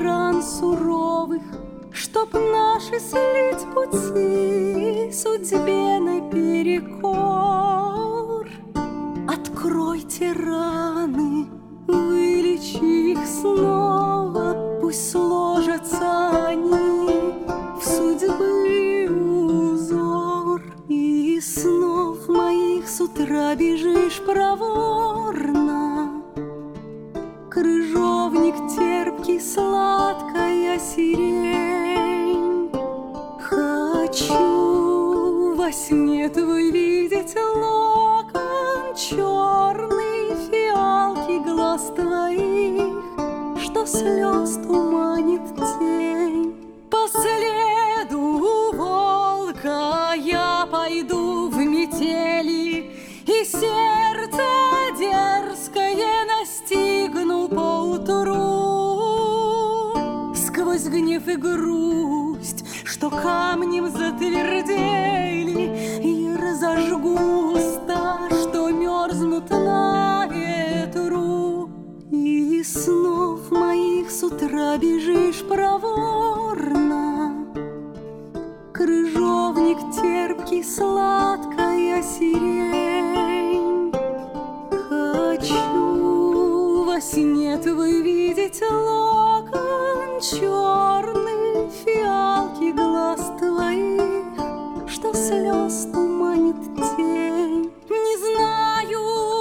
стран суровых, чтоб наши слить пути судьбе наперекор. Откройте раны, вылечи их снова, пусть сложатся они в судьбы узор. И снов моих с утра бежишь проворно, крыжовник терпкий, сладкая сирень. Хочу во сне твой видеть локон черный, фиалки глаз твоих, что слез туманит тень. По следу волка я пойду в метели, и сердце дерзкое настигну поутру. Сквозь гнев и грусть, что камнем затвердели, и разожгу уста, что мерзнут на ветру. И снов моих с утра бежишь проворно, крыжовник терпкий, сладкая сирень. Хочу во сне твой видеть локон черный, фиалки глаз твоих, что слез туманит тень. Не знаю,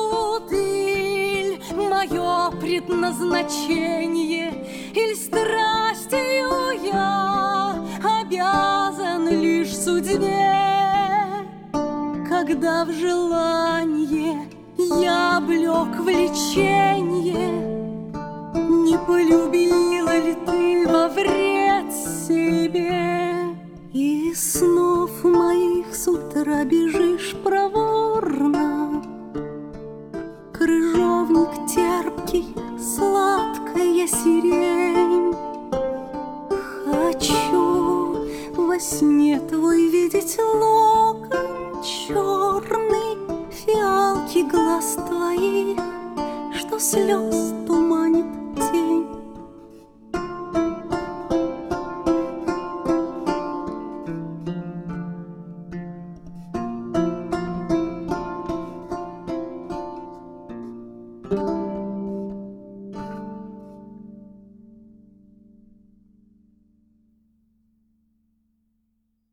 ты мое предназначение, иль страстью я обязан лишь судьбе. Когда в желание я облек влеченье, не полюбила ли ты во вред себе? И снов моих с утра бежишь проворно, крыжовник терпкий, сладкая сирень. Хочу во сне твой видеть локон черный, фиалки глаз твоих, что слез